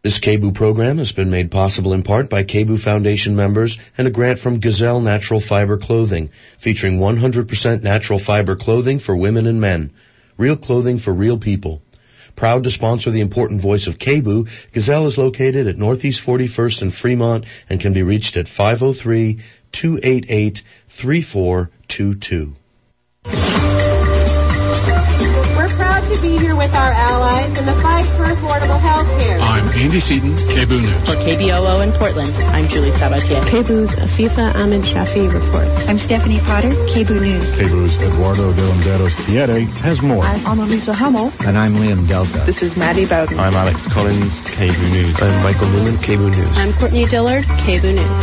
This KBOO program has been made possible in part by KBOO Foundation members and a grant from Gazelle Natural Fiber Clothing, featuring 100% natural fiber clothing for women and men. Real clothing for real people. Proud to sponsor the important voice of KBOO, Gazelle is located at Northeast 41st and Fremont and can be reached at 503-288-3422. To be here with our allies in the fight for affordable health care. I'm Andy Seaton, KBOO News. For KBOO in Portland, I'm Julie Sabatier. KBOO's Afifa Ahmed Shafi reports. I'm Stephanie Potter, KBOO News. KBOO's Eduardo de Landeros Thierry has more. I'm Annalisa Hummel. And I'm Liam Delta. This is Maddie Bowden. I'm Alex Collins, KBOO News. I'm Michael Newman, KBOO News. I'm Courtney Dillard, KBOO News.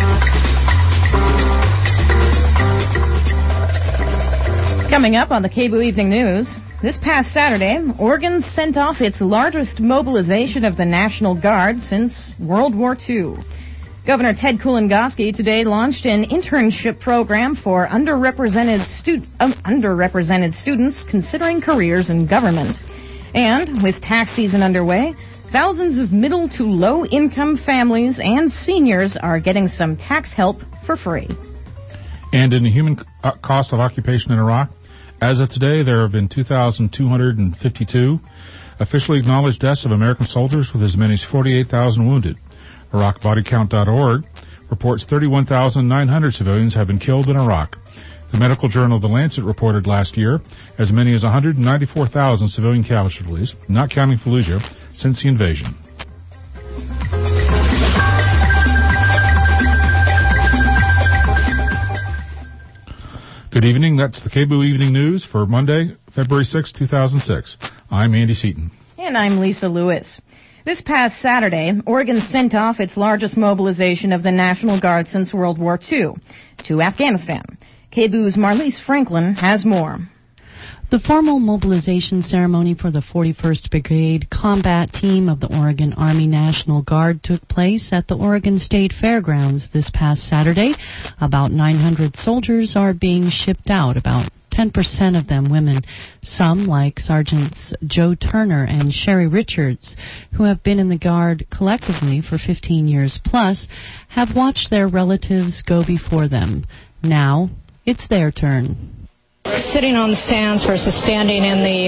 Coming up on the KBOO Evening News, this past Saturday, Oregon sent off its largest mobilization of the National Guard since World War II. Governor Ted Kulongoski today launched an internship program for underrepresented students considering careers in government. And with tax season underway, thousands of middle to low-income families and seniors are getting some tax help for free. And in the human cost of occupation in Iraq, as of today, there have been 2,252 officially acknowledged deaths of American soldiers with as many as 48,000 wounded. IraqBodyCount.org reports 31,900 civilians have been killed in Iraq. The medical journal The Lancet reported last year as many as 194,000 civilian casualties, not counting Fallujah, since the invasion. Good evening. That's the KBOO Evening News for Monday, February 6, 2006. I'm Andy Seaton. And I'm Lisa Lewis. This past Saturday, Oregon sent off its largest mobilization of the National Guard since World War II to Afghanistan. KBOO's Marlise Franklin has more. The formal mobilization ceremony for the 41st Brigade Combat Team of the Oregon Army National Guard took place at the Oregon State Fairgrounds this past Saturday. About 900 soldiers are being shipped out, about 10% of them women. Some, like Sergeants Joe Turner and Sherry Richards, who have been in the Guard collectively for 15 years plus, have watched their relatives go before them. Now, it's their turn. Sitting on the stands versus standing in the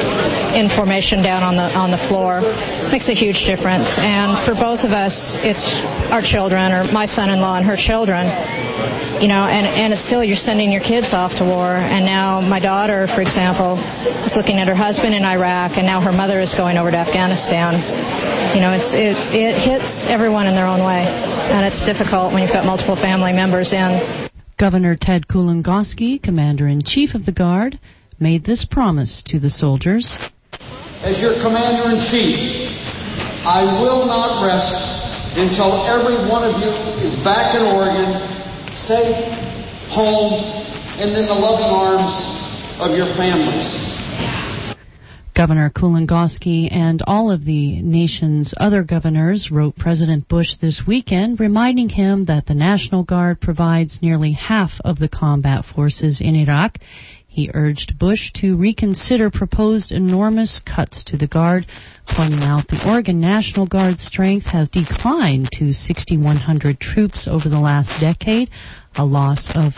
in formation down on the floor makes a huge difference. And for both of us, it's our children, or my son-in-law and her children. You know, and it's still, you're sending your kids off to war. And now my daughter, for example, is looking at her husband in Iraq, and now her mother is going over to Afghanistan. You know, it hits everyone in their own way, and it's difficult when you've got multiple family members in. Governor Ted Kulongoski, Commander-in-Chief of the Guard, made this promise to the soldiers. As your Commander-in-Chief, I will not rest until every one of you is back in Oregon, safe, home, and in the loving arms of your families. Governor Kulongoski and all of the nation's other governors wrote President Bush this weekend, reminding him that the National Guard provides nearly half of the combat forces in Iraq. He urged Bush to reconsider proposed enormous cuts to the Guard, pointing out the Oregon National Guard strength has declined to 6,100 troops over the last decade, a loss of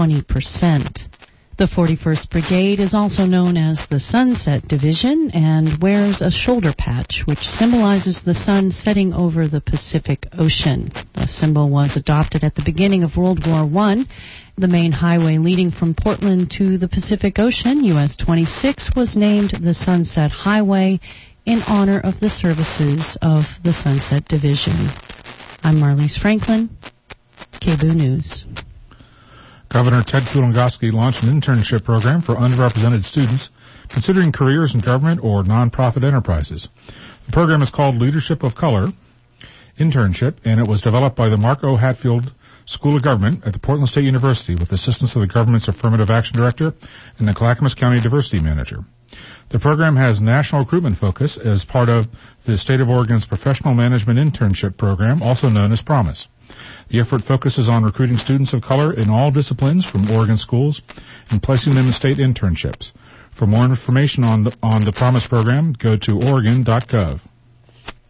20%. The 41st Brigade is also known as the Sunset Division and wears a shoulder patch, which symbolizes the sun setting over the Pacific Ocean. The symbol was adopted at the beginning of World War I. The main highway leading from Portland to the Pacific Ocean, US 26, was named the Sunset Highway in honor of the services of the Sunset Division. I'm Marlise Franklin, KBOO News. Governor Ted Kulongoski launched an internship program for underrepresented students considering careers in government or nonprofit enterprises. The program is called Leadership of Color Internship, and it was developed by the Mark O. Hatfield School of Government at the Portland State University with assistance of the government's Affirmative Action Director and the Clackamas County Diversity Manager. The program has national recruitment focus as part of the State of Oregon's Professional Management Internship Program, also known as PROMISE. The effort focuses on recruiting students of color in all disciplines from Oregon schools and placing them in state internships. For more information on the PROMISE program, go to Oregon.gov.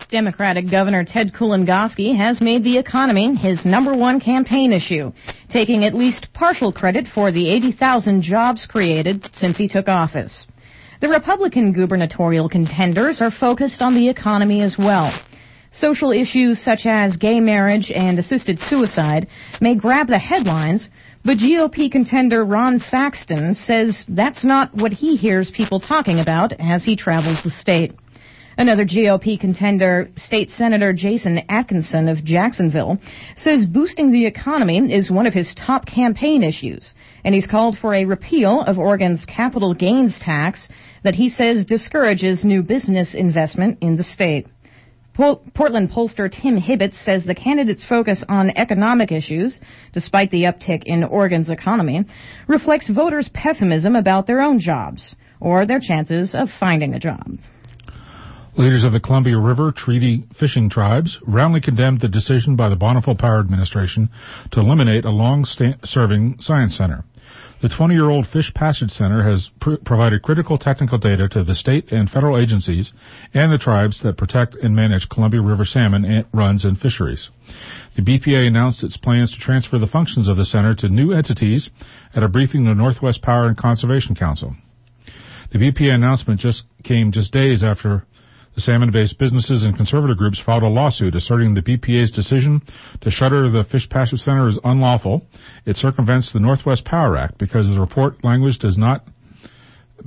Democratic Governor Ted Kulongoski has made the economy his number one campaign issue, taking at least partial credit for the 80,000 jobs created since he took office. The Republican gubernatorial contenders are focused on the economy as well. Social issues such as gay marriage and assisted suicide may grab the headlines, but GOP contender Ron Saxton says that's not what he hears people talking about as he travels the state. Another GOP contender, State Senator Jason Atkinson of Jacksonville, says boosting the economy is one of his top campaign issues, and he's called for a repeal of Oregon's capital gains tax that he says discourages new business investment in the state. Portland pollster Tim Hibbett says the candidate's focus on economic issues, despite the uptick in Oregon's economy, reflects voters' pessimism about their own jobs or their chances of finding a job. Leaders of the Columbia River Treaty fishing tribes roundly condemned the decision by the Bonneville Power Administration to eliminate a long-serving science center. The 20-year-old Fish Passage Center has provided critical technical data to the state and federal agencies and the tribes that protect and manage Columbia River salmon runs and fisheries. The BPA announced its plans to transfer the functions of the center to new entities at a briefing of the Northwest Power and Conservation Council. The BPA announcement came just days after the salmon-based businesses and conservative groups filed a lawsuit asserting the BPA's decision to shutter the Fish Passage Center is unlawful. It circumvents the Northwest Power Act because the report language does not have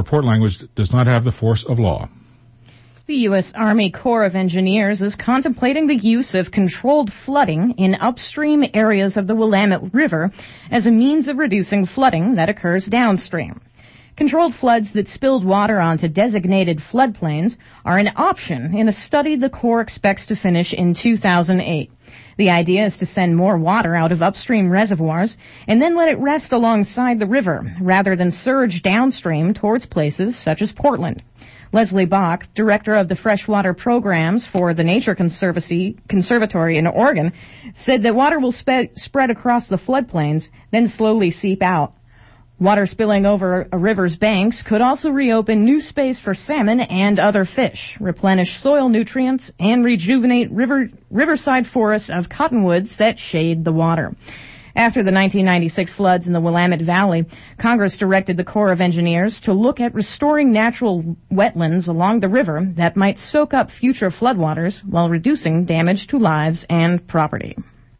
the force of law. The U.S. Army Corps of Engineers is contemplating the use of controlled flooding in upstream areas of the Willamette River as a means of reducing flooding that occurs downstream. Controlled floods that spilled water onto designated floodplains are an option in a study the Corps expects to finish in 2008. The idea is to send more water out of upstream reservoirs and then let it rest alongside the river rather than surge downstream towards places such as Portland. Leslie Bach, director of the freshwater programs for the Nature Conservatory in Oregon, said that water will spread across the floodplains, then slowly seep out. Water spilling over a river's banks could also reopen new space for salmon and other fish, replenish soil nutrients, and rejuvenate riverside forests of cottonwoods that shade the water. After the 1996 floods in the Willamette Valley, Congress directed the Corps of Engineers to look at restoring natural wetlands along the river that might soak up future floodwaters while reducing damage to lives and property.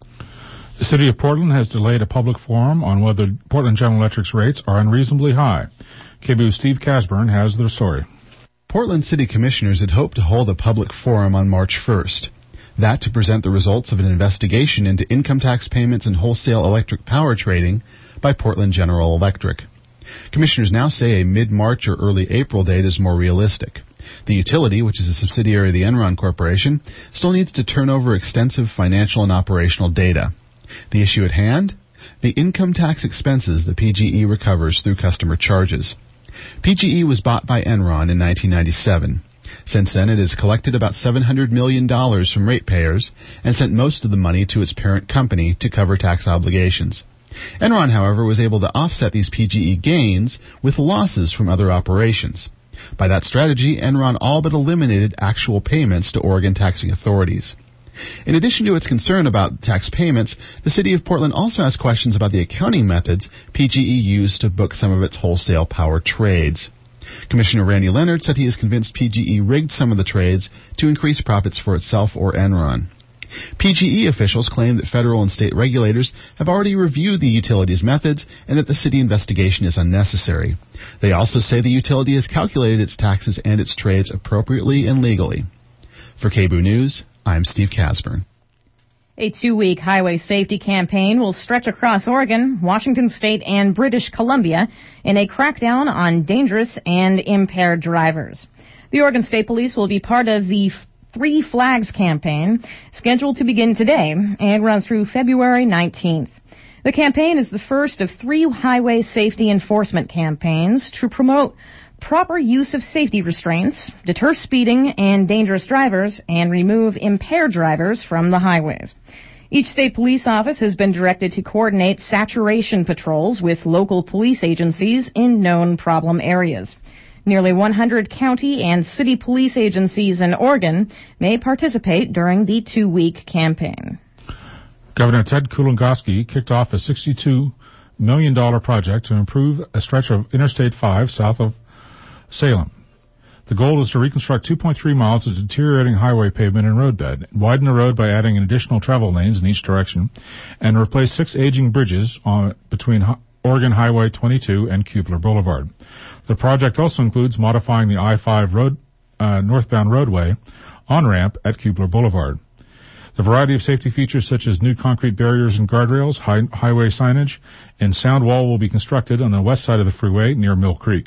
The City of Portland has delayed a public forum on whether Portland General Electric's rates are unreasonably high. KBOO's Steve Casburn has their story. Portland City Commissioners had hoped to hold a public forum on March 1st. That to present the results of an investigation into income tax payments and wholesale electric power trading by Portland General Electric. Commissioners now say a mid-March or early April date is more realistic. The utility, which is a subsidiary of the Enron Corporation, still needs to turn over extensive financial and operational data. The issue at hand? The income tax expenses that PGE recovers through customer charges. PGE was bought by Enron in 1997. Since then, it has collected about $700 million from ratepayers and sent most of the money to its parent company to cover tax obligations. Enron, however, was able to offset these PGE gains with losses from other operations. By that strategy, Enron all but eliminated actual payments to Oregon taxing authorities. In addition to its concern about tax payments, the City of Portland also has questions about the accounting methods PGE used to book some of its wholesale power trades. Commissioner Randy Leonard said he is convinced PGE rigged some of the trades to increase profits for itself or Enron. PGE officials claim that federal and state regulators have already reviewed the utility's methods and that the city investigation is unnecessary. They also say the utility has calculated its taxes and its trades appropriately and legally. For KBOO News, I'm Steve Casburn. A 2-week highway safety campaign will stretch across Oregon, Washington State, and British Columbia in a crackdown on dangerous and impaired drivers. The Oregon State Police will be part of the Three Flags campaign, scheduled to begin today and run through February 19th. The campaign is the first of 3 highway safety enforcement campaigns to promote proper use of safety restraints, deter speeding and dangerous drivers, and remove impaired drivers from the highways. Each state police office has been directed to coordinate saturation patrols with local police agencies in known problem areas. Nearly 100 county and city police agencies in Oregon may participate during the 2-week campaign. Governor Ted Kulongoski kicked off a $62 million project to improve a stretch of Interstate 5 south of Salem. The goal is to reconstruct 2.3 miles of deteriorating highway pavement and roadbed, widen the road by adding additional travel lanes in each direction, and replace 6 aging bridges between Oregon Highway 22 and Kubler Boulevard. The project also includes modifying the I-5 northbound roadway on-ramp at Kubler Boulevard. The variety of safety features such as new concrete barriers and guardrails, highway signage, and sound wall will be constructed on the west side of the freeway near Mill Creek.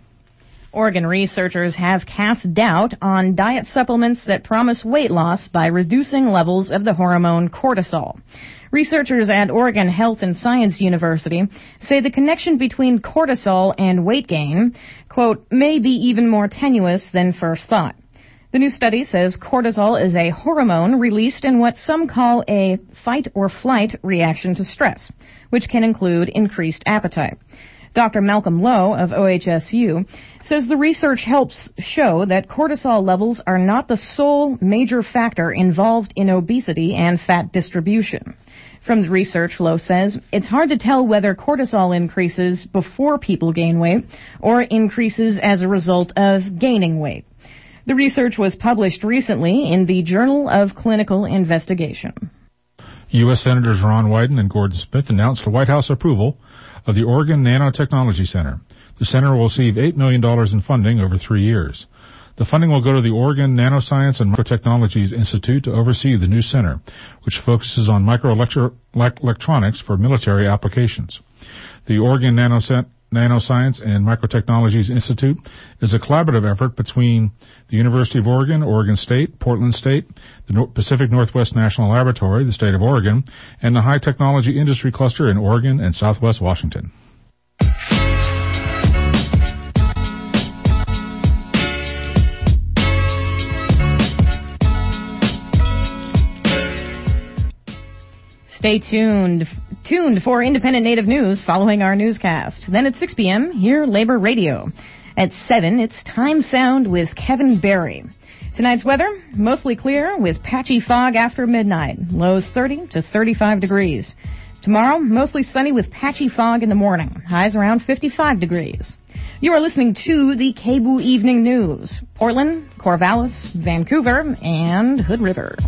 Oregon researchers have cast doubt on diet supplements that promise weight loss by reducing levels of the hormone cortisol. Researchers at Oregon Health and Science University say the connection between cortisol and weight gain, quote, may be even more tenuous than first thought. The new study says cortisol is a hormone released in what some call a fight or flight reaction to stress, which can include increased appetite. Dr. Malcolm Lowe of OHSU says the research helps show that cortisol levels are not the sole major factor involved in obesity and fat distribution. From the research, Lowe says, it's hard to tell whether cortisol increases before people gain weight or increases as a result of gaining weight. The research was published recently in the Journal of Clinical Investigation. U.S. Senators Ron Wyden and Gordon Smith announced the White House approval of the Oregon Nanotechnology Center. The center will receive $8 million in funding over 3 years. The funding will go to the Oregon Nanoscience and Microtechnologies Institute to oversee the new center, which focuses on microelectronics for military applications. The Oregon Nanoscience and Microtechnologies Institute is a collaborative effort between the University of Oregon, Oregon State, Portland State, the Pacific Northwest National Laboratory, the state of Oregon, and the High Technology Industry Cluster in Oregon and Southwest Washington. Stay tuned for Independent Native News following our newscast. Then at 6 p.m., hear Labor Radio. At 7, it's Time Sound with Kevin Barry. Tonight's weather, mostly clear with patchy fog after midnight. Lows 30 to 35 degrees. Tomorrow, mostly sunny with patchy fog in the morning. Highs around 55 degrees. You are listening to the KBOO Evening News. Portland, Corvallis, Vancouver, and Hood River.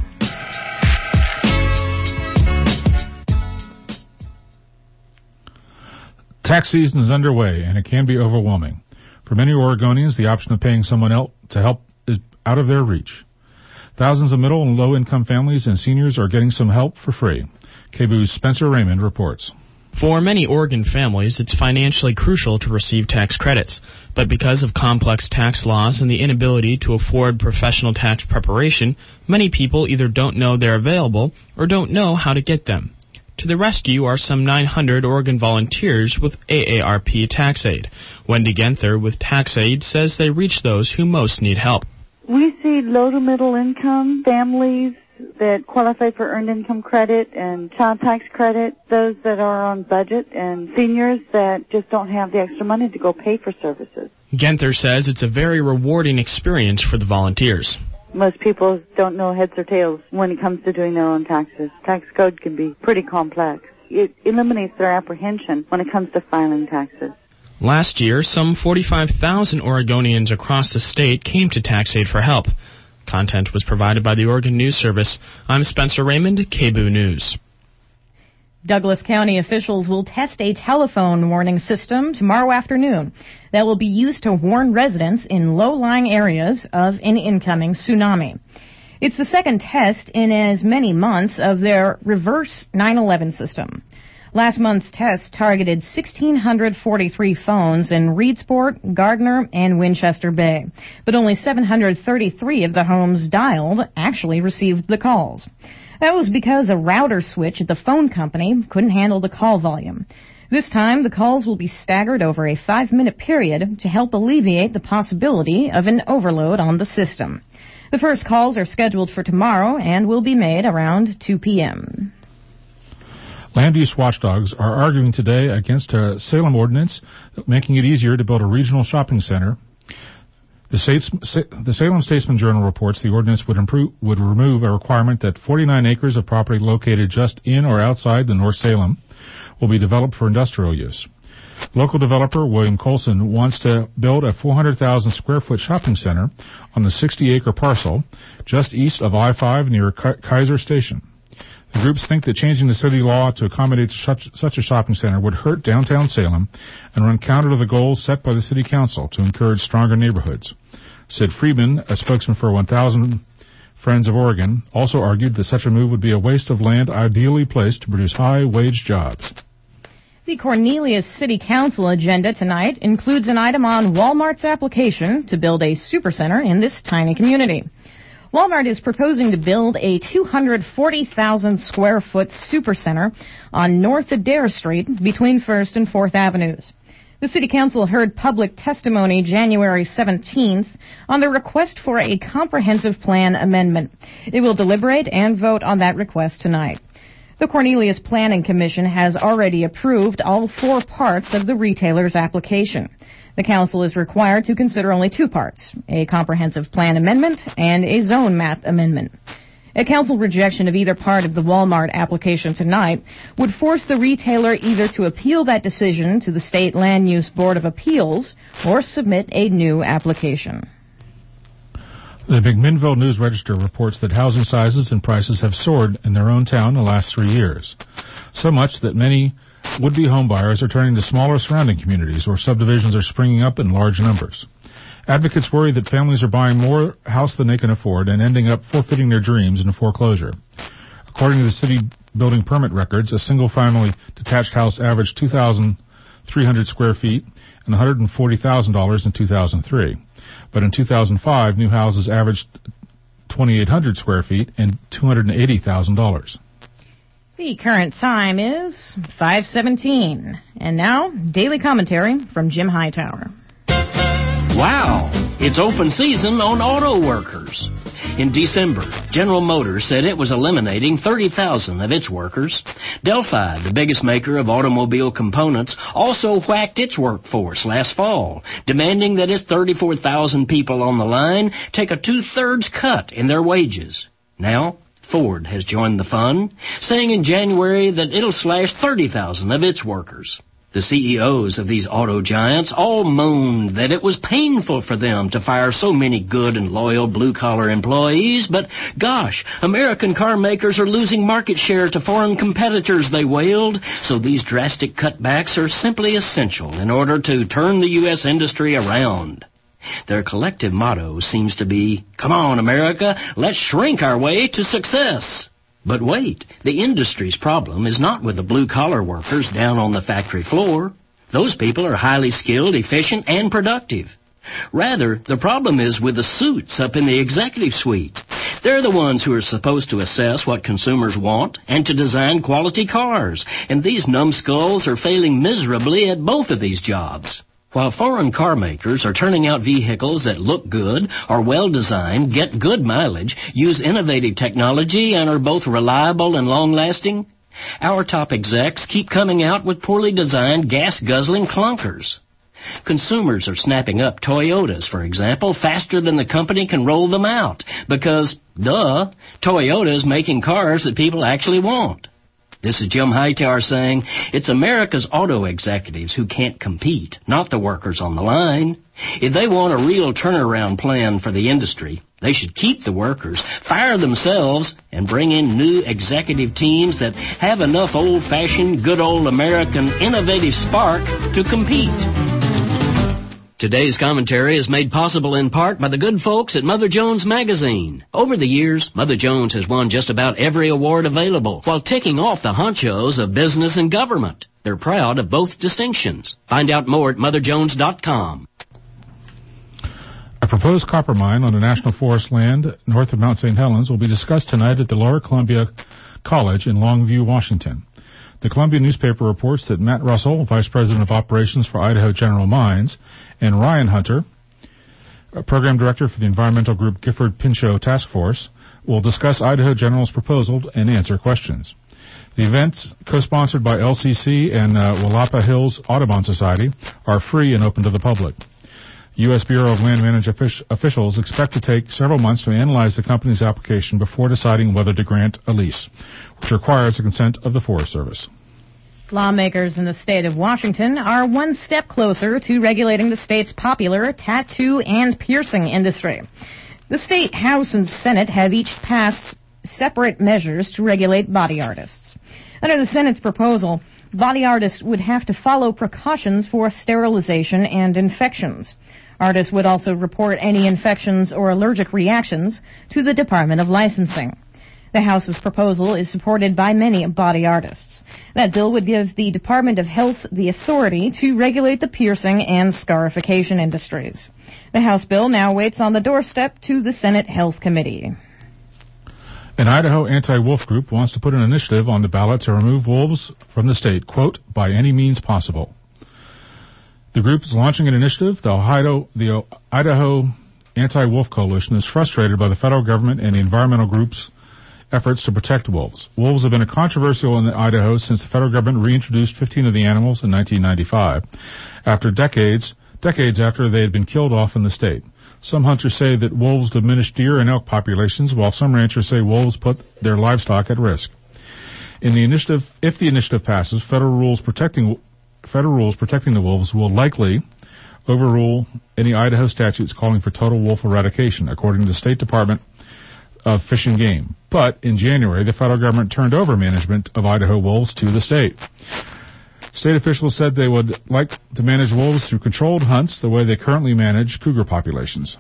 Tax season is underway, and it can be overwhelming. For many Oregonians, the option of paying someone else to help is out of their reach. Thousands of middle and low-income families and seniors are getting some help for free. KBOO's Spencer Raymond reports. For many Oregon families, it's financially crucial to receive tax credits. But because of complex tax laws and the inability to afford professional tax preparation, many people either don't know they're available or don't know how to get them. To the rescue are some 900 Oregon volunteers with AARP TaxAid. Wendy Genther with TaxAid says they reach those who most need help. We see low to middle income families that qualify for earned income credit and child tax credit, those that are on budget, and seniors that just don't have the extra money to go pay for services. Genther says it's a very rewarding experience for the volunteers. Most people don't know heads or tails when it comes to doing their own taxes. Tax code can be pretty complex. It eliminates their apprehension when it comes to filing taxes. Last year, some 45,000 Oregonians across the state came to TaxAid for help. Content was provided by the Oregon News Service. I'm Spencer Raymond, KBOO News. Douglas County officials will test a telephone warning system tomorrow afternoon that will be used to warn residents in low-lying areas of an incoming tsunami. It's the second test in as many months of their reverse 911 system. Last month's test targeted 1,643 phones in Reedsport, Gardner, and Winchester Bay, but only 733 of the homes dialed actually received the calls. That was because a router switch at the phone company couldn't handle the call volume. This time, the calls will be staggered over a 5-minute period to help alleviate the possibility of an overload on the system. The first calls are scheduled for tomorrow and will be made around 2 p.m. Land use watchdogs are arguing today against a Salem ordinance making it easier to build a regional shopping center The Salem Statesman Journal reports the ordinance would remove a requirement that 49 acres of property located just in or outside the North Salem will be developed for industrial use. Local developer William Colson wants to build a 400,000 square foot shopping center on the 60-acre parcel just east of I-5 near Kaiser Station. The groups think that changing the city law to accommodate such a shopping center would hurt downtown Salem and run counter to the goals set by the city council to encourage stronger neighborhoods. Sid Friedman, a spokesman for 1,000 Friends of Oregon, also argued that such a move would be a waste of land ideally placed to produce high-wage jobs. The Cornelius City Council agenda tonight includes an item on Walmart's application to build a supercenter in this tiny community. Walmart is proposing to build a 240,000 square foot supercenter on North Adair Street between 1st and 4th Avenues. The City Council heard public testimony January 17th on the request for a comprehensive plan amendment. It will deliberate and vote on that request tonight. The Cornelius Planning Commission has already approved all 4 parts of the retailer's application. The council is required to consider only 2 parts, a comprehensive plan amendment and a zone map amendment. A council rejection of either part of the Walmart application tonight would force the retailer either to appeal that decision to the State Land Use Board of Appeals or submit a new application. The McMinnville News-Register reports that housing sizes and prices have soared in their own town in the last 3 years, so much that many would-be homebuyers are turning to smaller surrounding communities where subdivisions are springing up in large numbers. Advocates worry that families are buying more house than they can afford and ending up forfeiting their dreams in foreclosure. According to the city building permit records, a single-family detached house averaged 2,300 square feet and $140,000 in 2003. But in 2005, new houses averaged 2,800 square feet and $280,000. The current time is 5:17. And now, daily commentary from Jim Hightower. Wow, it's open season on auto workers. In December, General Motors said it was eliminating 30,000 of its workers. Delphi, the biggest maker of automobile components, also whacked its workforce last fall, demanding that its 34,000 people on the line take a 2/3 cut in their wages. Now, Ford has joined the fun, saying in January that it'll slash 30,000 of its workers. The CEOs of these auto giants all moaned that it was painful for them to fire so many good and loyal blue-collar employees, but gosh, American car makers are losing market share to foreign competitors, they wailed, so these drastic cutbacks are simply essential in order to turn the U.S. industry around. Their collective motto seems to be, "Come on, America, let's shrink our way to success." But wait, the industry's problem is not with the blue-collar workers down on the factory floor. Those people are highly skilled, efficient, and productive. Rather, the problem is with the suits up in the executive suite. They're the ones who are supposed to assess what consumers want and to design quality cars, and these numbskulls are failing miserably at both of these jobs. While foreign car makers are turning out vehicles that look good, are well-designed, get good mileage, use innovative technology, and are both reliable and long-lasting, our top execs keep coming out with poorly designed, gas-guzzling clunkers. Consumers are snapping up Toyotas, for example, faster than the company can roll them out, because, duh, Toyota's making cars that people actually want. This is Jim Hightower saying, it's America's auto executives who can't compete, not the workers on the line. If they want a real turnaround plan for the industry, they should keep the workers, fire themselves, and bring in new executive teams that have enough old-fashioned, good old American innovative spark to compete. Today's commentary is made possible in part by the good folks at Mother Jones Magazine. Over the years, Mother Jones has won just about every award available while ticking off the honchos of business and government. They're proud of both distinctions. Find out more at motherjones.com. A proposed copper mine on the National Forest land north of Mount St. Helens will be discussed tonight at the Lower Columbia College in Longview, Washington. The Columbia newspaper reports that Matt Russell, Vice President of Operations for Idaho General Mines, and Ryan Hunter, Program Director for the environmental group Gifford Pinchot Task Force, will discuss Idaho General's proposal and answer questions. The events, co-sponsored by LCC and Willapa Hills Audubon Society, are free and open to the public. U.S. Bureau of Land Management officials expect to take several months to analyze the company's application before deciding whether to grant a lease, which requires the consent of the Forest Service. Lawmakers in the state of Washington are one step closer to regulating the state's popular tattoo and piercing industry. The state House and Senate have each passed separate measures to regulate body artists. Under the Senate's proposal, body artists would have to follow precautions for sterilization and infections. Artists would also report any infections or allergic reactions to the Department of Licensing. The House's proposal is supported by many body artists. That bill would give the Department of Health the authority to regulate the piercing and scarification industries. The House bill now waits on the doorstep to the Senate Health Committee. An Idaho anti-wolf group wants to put an initiative on the ballot to remove wolves from the state, quote, by any means possible. The group is launching an initiative. The Idaho Anti-Wolf Coalition is frustrated by the federal government and the environmental groups' efforts to protect wolves. Wolves have been controversial in Idaho since the federal government reintroduced 15 of the animals in 1995, after decades after they had been killed off in the state. Some hunters say that wolves diminish deer and elk populations, while some ranchers say wolves put their livestock at risk. If the initiative passes, federal rules protecting the wolves will likely overrule any Idaho statutes calling for total wolf eradication, according to the State Department of Fish and Game. But in January, the federal government turned over management of Idaho wolves to the state. State officials said they would like to manage wolves through controlled hunts the way they currently manage cougar populations.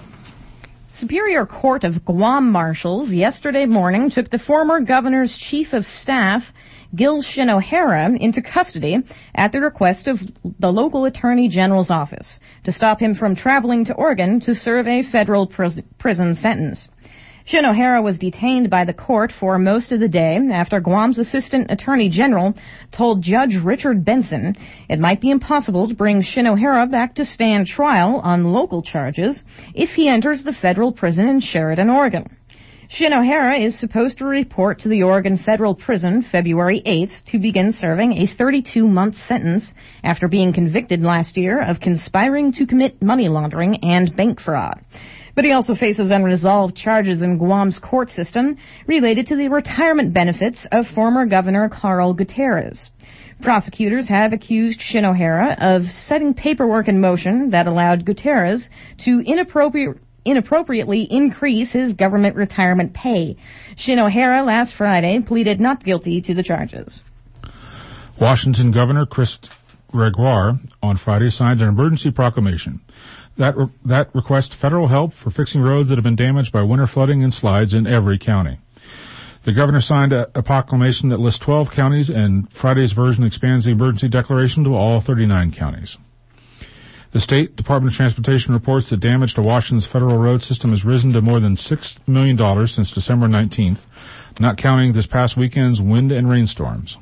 Superior Court of Guam marshals yesterday morning took the former governor's chief of staff, Gil Shinohara, into custody at the request of the local attorney general's office to stop him from traveling to Oregon to serve a federal prison sentence. Shinohara was detained by the court for most of the day after Guam's assistant attorney general told Judge Richard Benson it might be impossible to bring Shinohara back to stand trial on local charges if he enters the federal prison in Sheridan, Oregon. Shinohara is supposed to report to the Oregon Federal Prison February 8th to begin serving a 32-month sentence after being convicted last year of conspiring to commit money laundering and bank fraud. But he also faces unresolved charges in Guam's court system related to the retirement benefits of former Governor Carl Gutierrez. Prosecutors have accused Shinohara of setting paperwork in motion that allowed Gutierrez to inappropriately increase his government retirement pay. Shinohara last Friday pleaded not guilty to the charges. Washington Governor Chris Gregoire on Friday signed an emergency proclamation that requests federal help for fixing roads that have been damaged by winter flooding and slides in every county. The governor signed a proclamation that lists 12 counties, and Friday's version expands the emergency declaration to all 39 counties. The State Department of Transportation reports that damage to Washington's federal road system has risen to more than $6 million since December 19th, not counting this past weekend's wind and rainstorms.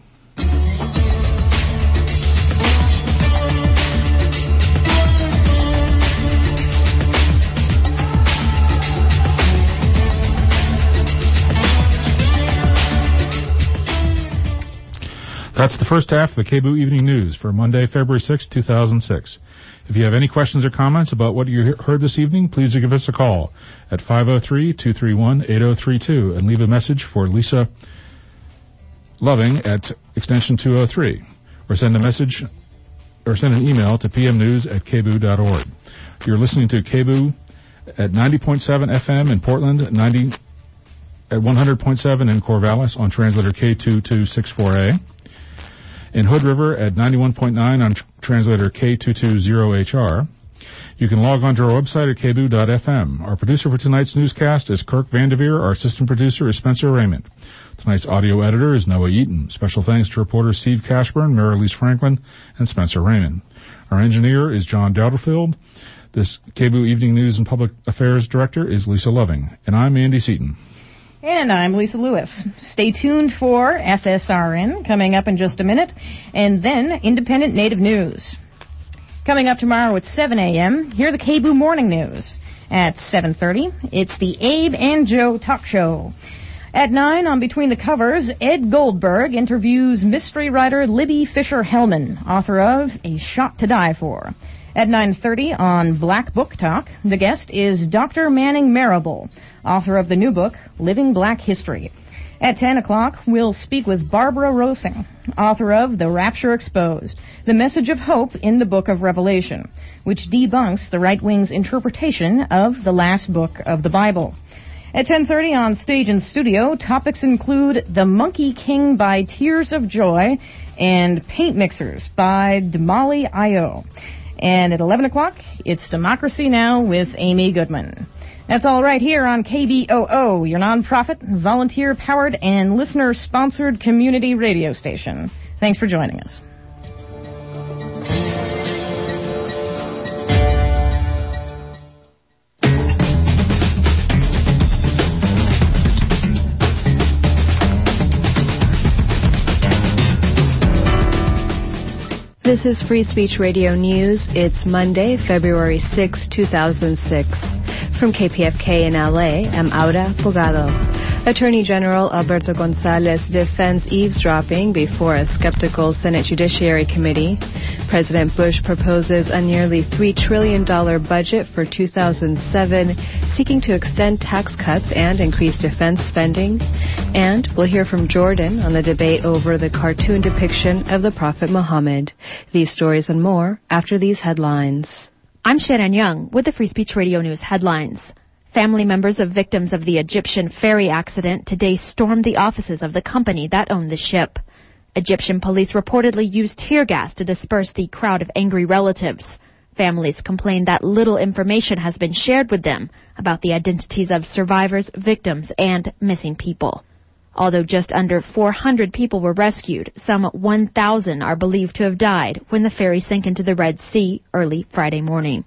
That's the first half of the KBOO Evening News for Monday, February 6, 2006. If you have any questions or comments about what you heard this evening, please give us a call at 503-231-8032 and leave a message for Lisa Loving at extension 203, or send an email to pmnews@kboo.org. You're listening to KBOO at 90.7 FM in Portland, at 100.7 in Corvallis on translator K2264A. In Hood River at 91.9 on translator K220HR. You can log on to our website at kboo.fm. Our producer for tonight's newscast is Kirk Vanderveer. Our assistant producer is Spencer Raymond. Tonight's audio editor is Noah Eaton. Special thanks to reporters Steve Cashburn, Mary Louise Franklin, and Spencer Raymond. Our engineer is John Dowderfield. This KBOO Evening News and Public Affairs Director is Lisa Loving. And I'm Andy Seaton. And I'm Lisa Lewis. Stay tuned for FSRN coming up in just a minute, and then Independent Native News. Coming up tomorrow at 7 a.m., hear the KBOO Morning News. At 7:30, it's the Abe and Joe Talk Show. At 9 on Between the Covers, Ed Goldberg interviews mystery writer Libby Fisher-Hellman, author of A Shot to Die For. At 9:30 on Black Book Talk, the guest is Dr. Manning Marable, author of the new book, Living Black History. At 10 o'clock, we'll speak with Barbara Rosing, author of The Rapture Exposed, the message of hope in the book of Revelation, which debunks the right wing's interpretation of the last book of the Bible. At 10:30 on Stage and Studio, topics include The Monkey King by Tears of Joy and Paint Mixers by Damali I.O. And at 11 o'clock, it's Democracy Now! With Amy Goodman. That's all right here on KBOO, your nonprofit, volunteer-powered, and listener-sponsored community radio station. Thanks for joining us. This is Free Speech Radio News. It's Monday, February 6, 2006. From KPFK in LA, I'm Aura Pugado. Attorney General Alberto Gonzalez defends eavesdropping before a skeptical Senate Judiciary Committee. President Bush proposes a nearly $3 trillion budget for 2007, seeking to extend tax cuts and increase defense spending. And we'll hear from Jordan on the debate over the cartoon depiction of the Prophet Muhammad. These stories and more after these headlines. I'm Sharon Young with the Free Speech Radio News headlines. Family members of victims of the Egyptian ferry accident today stormed the offices of the company that owned the ship. Egyptian police reportedly used tear gas to disperse the crowd of angry relatives. Families complained that little information has been shared with them about the identities of survivors, victims, and missing people. Although just under 400 people were rescued, some 1,000 are believed to have died when the ferry sank into the Red Sea early Friday morning.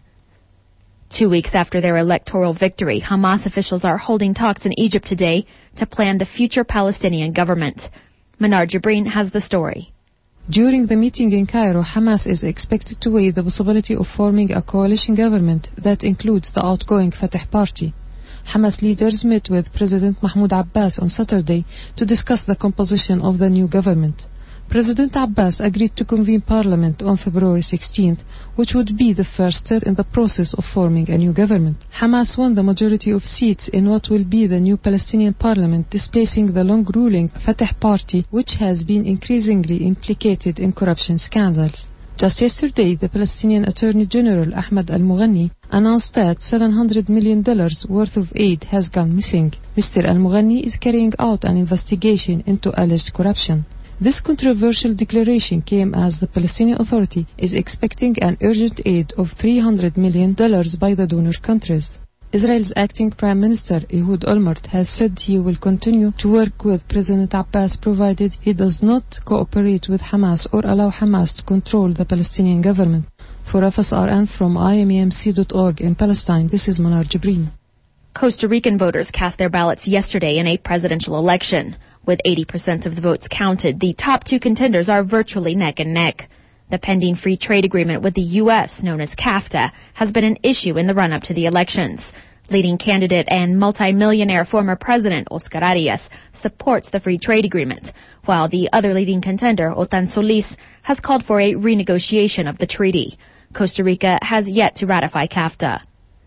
2 weeks after their electoral victory, Hamas officials are holding talks in Egypt today to plan the future Palestinian government. Manar Jibrin has the story. During the meeting in Cairo, Hamas is expected to weigh the possibility of forming a coalition government that includes the outgoing Fatah Party. Hamas leaders met with President Mahmoud Abbas on Saturday to discuss the composition of the new government. President Abbas agreed to convene parliament on February 16th, which would be the first step in the process of forming a new government. Hamas won the majority of seats in what will be the new Palestinian parliament, displacing the long-ruling Fatah Party, which has been increasingly implicated in corruption scandals. Just yesterday, the Palestinian Attorney General Ahmad Al-Mughani announced that $700 million worth of aid has gone missing. Mr. Al-Mughani is carrying out an investigation into alleged corruption. This controversial declaration came as the Palestinian Authority is expecting an urgent aid of $300 million by the donor countries. Israel's acting Prime Minister Ehud Olmert has said he will continue to work with President Abbas provided he does not cooperate with Hamas or allow Hamas to control the Palestinian government. For FSRN from IMEMC.org in Palestine, this is Manar Jibrin. Costa Rican voters cast their ballots yesterday in a presidential election. With 80% of the votes counted, the top two contenders are virtually neck and neck. The pending free trade agreement with the U.S., known as CAFTA, has been an issue in the run-up to the elections. Leading candidate and multimillionaire former president Oscar Arias supports the free trade agreement, while the other leading contender, Otan Solis, has called for a renegotiation of the treaty. Costa Rica has yet to ratify CAFTA.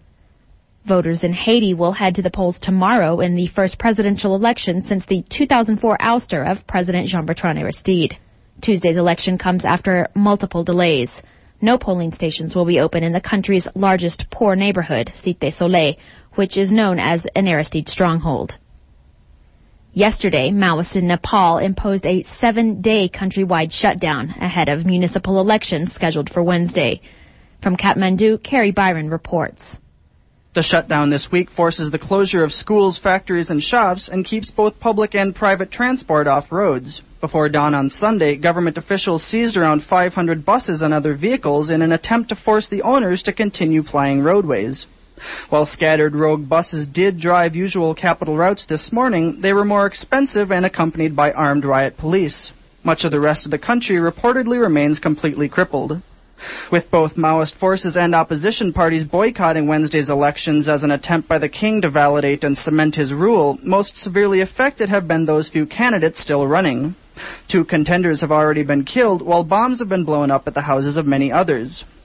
Voters in Haiti will head to the polls tomorrow in the first presidential election since the 2004 ouster of President Jean-Bertrand Aristide. Tuesday's election comes after multiple delays. No polling stations will be open in the country's largest poor neighborhood, Cité Soleil, which is known as an Aristide stronghold. Yesterday, Maoists in Nepal imposed a 7-day countrywide shutdown ahead of municipal elections scheduled for Wednesday. From Kathmandu, Carrie Byron reports. The shutdown this week forces the closure of schools, factories, and shops and keeps both public and private transport off roads. Before dawn on Sunday, government officials seized around 500 buses and other vehicles in an attempt to force the owners to continue plying roadways. While scattered rogue buses did drive usual capital routes this morning, they were more expensive and accompanied by armed riot police. Much of the rest of the country reportedly remains completely crippled. With both Maoist forces and opposition parties boycotting Wednesday's elections as an attempt by the king to validate and cement his rule, most severely affected have been those few candidates still running. 2 contenders have already been killed, while bombs have been blown up at the houses of many others.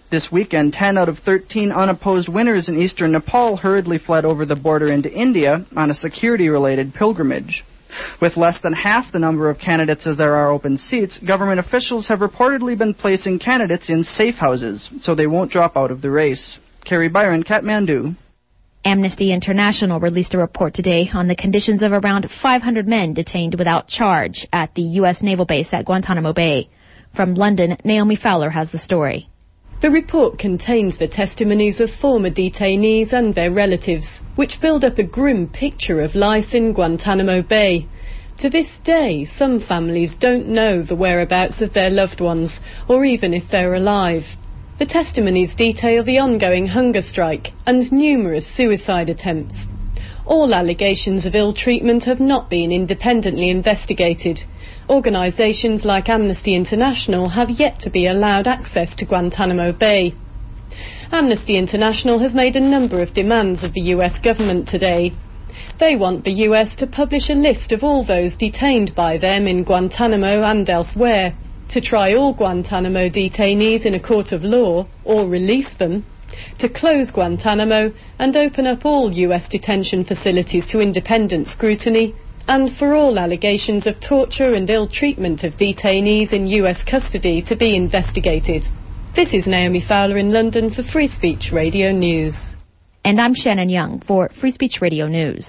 This weekend, 10 out of 13 unopposed winners in eastern Nepal hurriedly fled over the border into India on a security-related pilgrimage. With less than half the number of candidates as there are open seats, government officials have reportedly been placing candidates in safe houses so they won't drop out of the race. Carrie Byron, Kathmandu. Amnesty International released a report today on the conditions of around 500 men detained without charge at the U.S. naval base at Guantanamo Bay. From London, Naomi Fowler has the story. The report contains the testimonies of former detainees and their relatives, which build up a grim picture of life in Guantanamo Bay. To this day, some families don't know the whereabouts of their loved ones, or even if they're alive. The testimonies detail the ongoing hunger strike and numerous suicide attempts. All allegations of ill treatment have not been independently investigated. Organisations like Amnesty International have yet to be allowed access to Guantanamo Bay. Amnesty International has made a number of demands of the US government today. They want the US to publish a list of all those detained by them in Guantanamo and elsewhere, to try all Guantanamo detainees in a court of law or release them, to close Guantanamo and open up all US detention facilities to independent scrutiny, and for all allegations of torture and ill treatment of detainees in US custody to be investigated. This is Naomi Fowler in London for Free Speech Radio News. And I'm Shannon Young for Free Speech Radio News.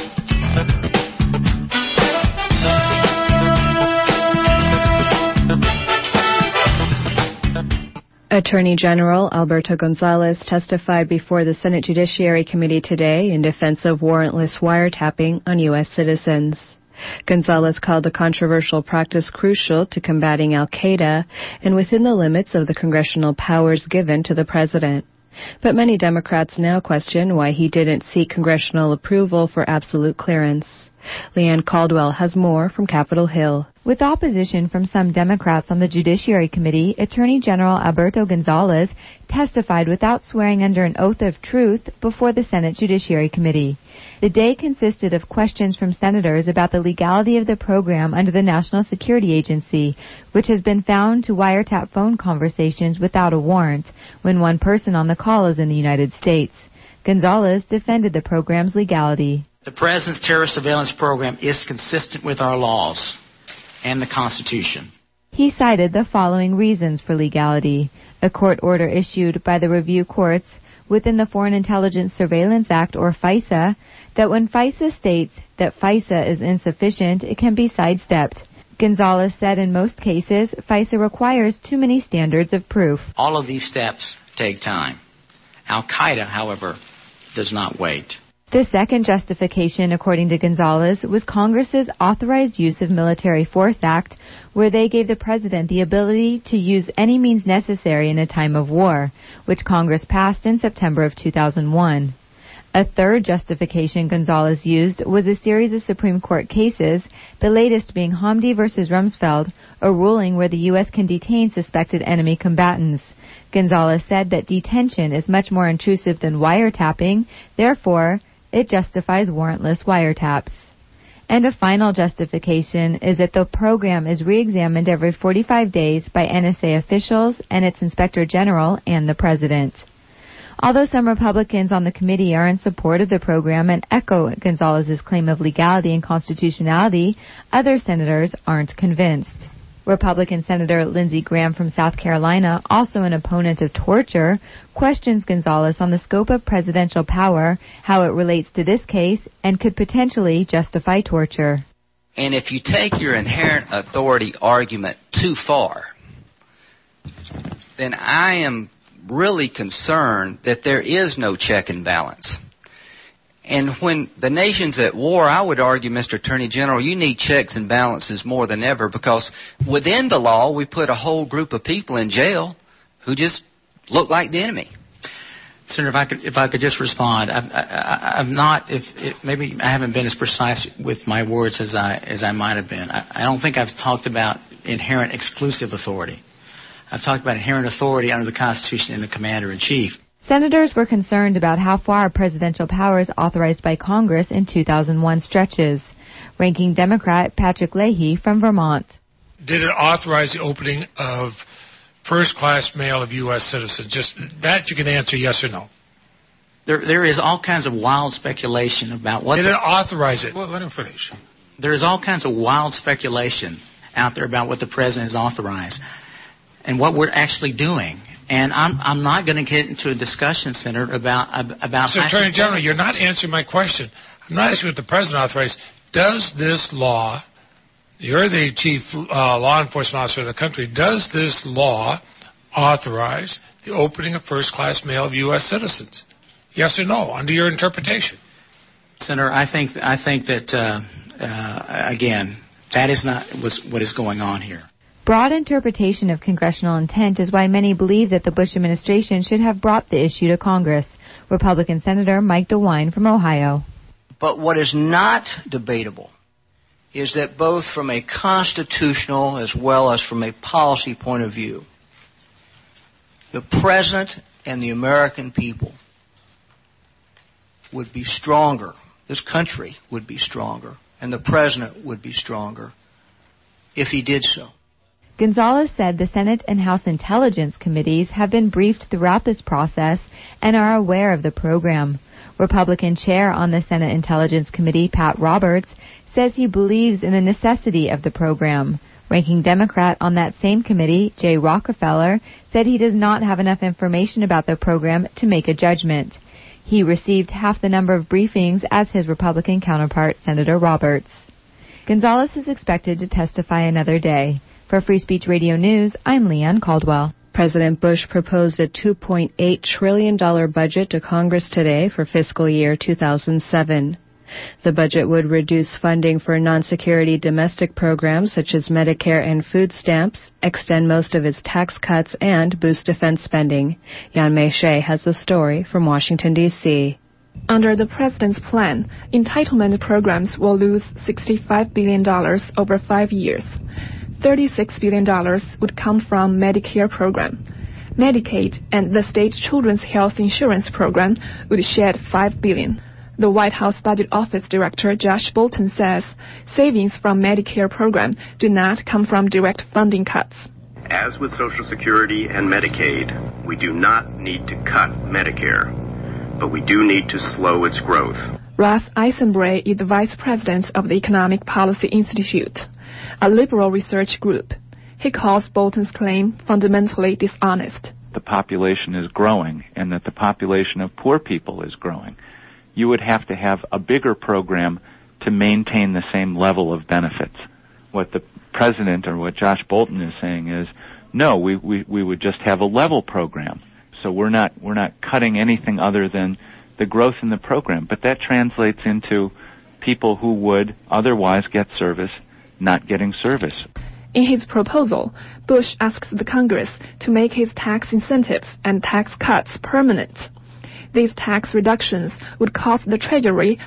Attorney General Alberto Gonzales testified before the Senate Judiciary Committee today in defense of warrantless wiretapping on U.S. citizens. Gonzales called the controversial practice crucial to combating al-Qaeda and within the limits of the congressional powers given to the president. But many Democrats now question why he didn't seek congressional approval for absolute clearance. Leanne Caldwell has more from Capitol Hill. With opposition from some Democrats on the Judiciary Committee, Attorney General Alberto Gonzales testified without swearing under an oath of truth before the Senate Judiciary Committee. The day consisted of questions from senators about the legality of the program under the National Security Agency, which has been found to wiretap phone conversations without a warrant when one person on the call is in the United States. Gonzales defended the program's legality. The President's terrorist surveillance program is consistent with our laws and the Constitution. He cited the following reasons for legality. A court order issued by the review courts within the Foreign Intelligence Surveillance Act, or FISA, that when FISA states that FISA is insufficient, it can be sidestepped. Gonzales said in most cases, FISA requires too many standards of proof. All of these steps take time. Al-Qaeda, however, does not wait. The second justification, according to Gonzales, was Congress's Authorized Use of Military Force Act, where they gave the president the ability to use any means necessary in a time of war, which Congress passed in September of 2001. A third justification Gonzales used was a series of Supreme Court cases, the latest being Hamdi versus Rumsfeld, a ruling where the U.S. can detain suspected enemy combatants. Gonzales said that detention is much more intrusive than wiretapping, therefore, it justifies warrantless wiretaps. And a final justification is that the program is re-examined every 45 days by NSA officials and its Inspector General and the President. Although some Republicans on the committee are in support of the program and echo Gonzales' claim of legality and constitutionality, other senators aren't convinced. Republican Senator Lindsey Graham from South Carolina, also an opponent of torture, questions Gonzales on the scope of presidential power, how it relates to this case, and could potentially justify torture. And if you take your inherent authority argument too far, then I am really concerned that there is no check and balance. And when the nation's at war, I would argue, Mr. Attorney General, you need checks and balances more than ever, because within the law, we put a whole group of people in jail who just look like the enemy. Senator, if I could just respond, I'm not. Maybe I haven't been as precise with my words as I might have been. I don't think I've talked about inherent exclusive authority. I've talked about inherent authority under the Constitution and the Commander-in-Chief. Senators were concerned about how far presidential powers authorized by Congress in 2001 stretches. Ranking Democrat Patrick Leahy from Vermont. Did it authorize the opening of first-class mail of U.S. citizens? Just that you can answer yes or no. There is all kinds of wild speculation about what... They didn't authorize it. Well, let him finish. There is all kinds of wild speculation out there about what the president has authorized and what we're actually doing. And I'm not going to get into a discussion, Senator, about... Mr. Attorney General, you're not answering my question. I'm not asking what the president authorized. Does this law... You're the chief law enforcement officer of the country. Does this law authorize the opening of first-class mail of U.S. citizens? Yes or no, under your interpretation? Senator, I think that, again, that is not what is going on here. Broad interpretation of congressional intent is why many believe that the Bush administration should have brought the issue to Congress. Republican Senator Mike DeWine from Ohio. But what is not debatable is that both from a constitutional as well as from a policy point of view, the President and the American people would be stronger, this country would be stronger, and the President would be stronger if he did so. Gonzalez said the Senate and House Intelligence Committees have been briefed throughout this process and are aware of the program. Republican Chair on the Senate Intelligence Committee, Pat Roberts, says he believes in the necessity of the program. Ranking Democrat on that same committee, Jay Rockefeller, said he does not have enough information about the program to make a judgment. He received half the number of briefings as his Republican counterpart, Senator Roberts. Gonzalez is expected to testify another day. For Free Speech Radio News, I'm Leanne Caldwell. President Bush proposed a $2.8 trillion budget to Congress today for fiscal year 2007. The budget would reduce funding for non-security domestic programs such as Medicare and food stamps, extend most of its tax cuts, and boost defense spending. Yan Mei Shea has the story from Washington, D.C. Under the president's plan, entitlement programs will lose $65 billion over 5 years. $36 billion would come from Medicare program. Medicaid and the state children's health insurance program would shed $5 billion. The White House Budget Office Director Josh Bolten says savings from Medicare program do not come from direct funding cuts. As with Social Security and Medicaid, we do not need to cut Medicare, but we do need to slow its growth. Russ Eisenbray is the vice president of the Economic Policy Institute, a liberal research group. He calls Bolton's claim fundamentally dishonest. The population is growing and that the population of poor people is growing. You would have to have a bigger program to maintain the same level of benefits. What the president or what Josh Bolten is saying is, no, we would just have a level program. So we're not cutting anything other than the growth in the program. But that translates into people who would otherwise get service not getting service. In his proposal, Bush asks the Congress to make his tax incentives and tax cuts permanent. These tax reductions would cost the Treasury